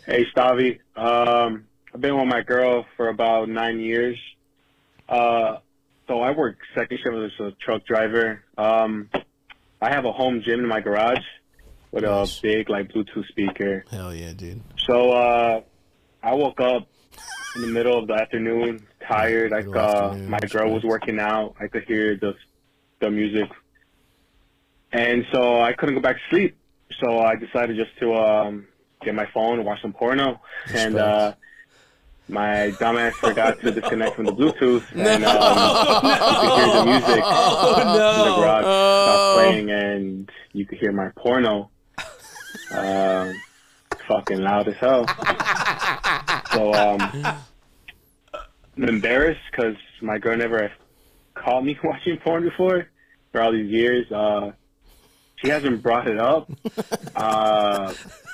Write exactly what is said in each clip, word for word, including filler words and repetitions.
Hey, Stavi. Um, I've been with my girl for about nine years. Uh, so I work second shift as a truck driver. Um, I have a home gym in my garage with nice. a big, like, Bluetooth speaker. Hell yeah, dude. So uh, I woke up in the middle of the afternoon, tired. Like, uh, my girl was working out. I could hear the the music. And so I couldn't go back to sleep. So I decided just to um, get my phone and watch some porno. Respect. And uh, my dumbass forgot to disconnect from the Bluetooth. And no, um, no. you could hear the music oh, no. in the garage oh. stop playing, and you could hear my porno. Uh, fucking loud as hell. So um, I'm embarrassed because my girl never caught me watching porn before for all these years. Uh, she hasn't brought it up. Uh,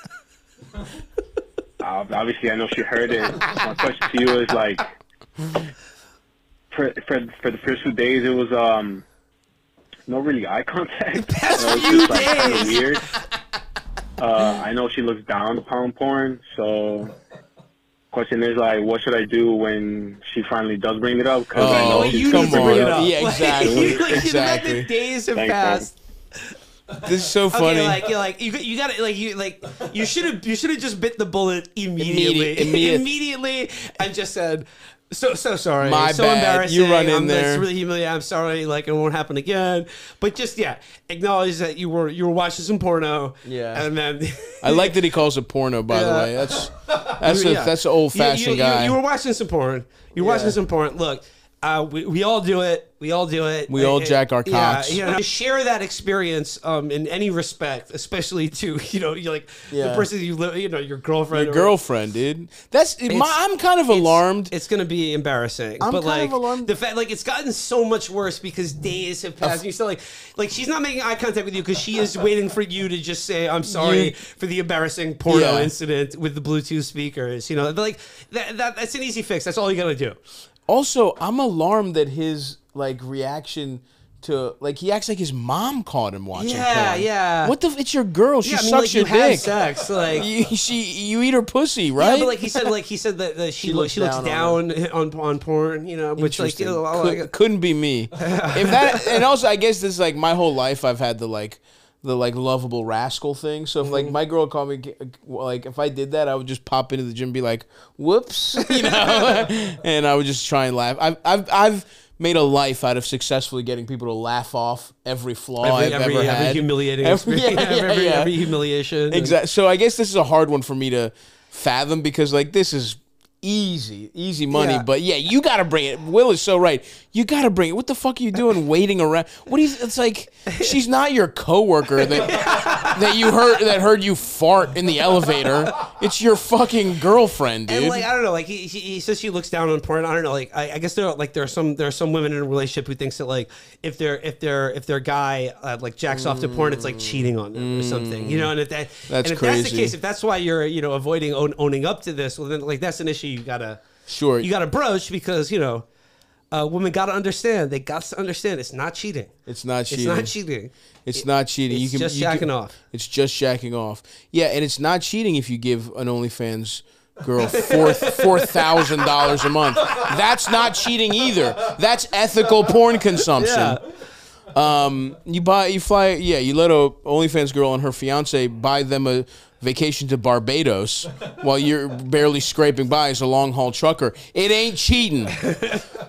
obviously, I know she heard it. My question to you is like, for for for the first few days, it was um, no really eye contact. The past it was few just, like, days. kind of weird. Uh, I know she looks down upon porn, so question is like, what should I do when she finally does bring it up? Because oh, I know you she's need to bring it up. Yeah, exactly. like, exactly. The days have Thanks, passed. This is so funny. Okay, like, you're like you, you got to like you like you should have you should have just bit the bullet immediately, Immediate, immediately, and just said, "So so sorry, My so bad. embarrassing. You run in I'm, there. It's really humiliating. I'm sorry. Like it won't happen again." But just yeah, acknowledge that you were you were watching some porno. Yeah, and then I like that he calls it porno. By yeah. the way, that's that's yeah. a that's an old fashioned you, you, guy. You, you were watching some porn. You're Yeah. watching some porn. Look. Uh, we, we all do it. We all do it. We all Uh, jack our cocks. Yeah, you know, share that experience um, in any respect, especially to you know, you're like Yeah. the person you live, you know, your girlfriend. Your or, girlfriend, dude. That's my, I'm kind of it's- alarmed. It's gonna be embarrassing. I'm but kind like of alarmed. the fact, like it's gotten so much worse because days have passed. And you still like, like she's not making eye contact with you because she is waiting for you to just say, "I'm sorry You- for the embarrassing porno Yeah. incident with the Bluetooth speakers." You know, but like that, that that's an easy fix. That's all you gotta do. Also, I'm alarmed that his like reaction to like he acts like his mom caught him watching Yeah, porn. yeah. What the? It's your girl. She Yeah, I mean, sucks like, your you have dick. sex, like you, she, you eat her pussy, right? Yeah, but like he said, like he said that, that she, She looks looks she looks down down on, on on porn, you know, which like you know, Could, like, couldn't be me. If that, and also I guess this is like my whole life I've had the like the like lovable rascal thing. So if like my girl called me, like if I did that, I would just pop into the gym and be like, "Whoops," you know, and I would just try and laugh. I've I've I've made a life out of successfully getting people to laugh off every flaw every, I've every, ever every had. humiliating Every- experience, yeah, yeah, every, yeah. every humiliation. Exactly. So I guess this is a hard one for me to fathom because like this is easy, easy money. Yeah. But yeah, you got to bring it. Will is so right. You got to bring it. What the fuck are you doing waiting around? What do you, it's like, she's not your coworker that that you heard that heard you fart in the elevator. It's your fucking girlfriend, dude. And like I don't know, like he, he, he says she looks down on porn. I don't know, like I, I guess there are like there are some there are some women in a relationship who thinks that like if their if their if their guy uh, like jacks off to porn, it's like cheating on them or something, you know. And if that That's and if that's the crazy. case, if that's why you're you know avoiding own, owning up to this, well then like that's an issue you gotta Sure. you gotta broach because you know. Uh, women gotta understand. They got to understand. It's not cheating. It's not cheating. It's not cheating. It's It- not cheating. It's you can just you jacking can- off. It's just jacking off. Yeah, and it's not cheating if you give an OnlyFans girl four four thousand dollars a month. That's not cheating either. That's ethical porn consumption. Yeah. Um, you buy, you fly, yeah. You let a OnlyFans girl and her fiance buy them a vacation to Barbados while you're barely scraping by as a long haul trucker. It ain't cheating.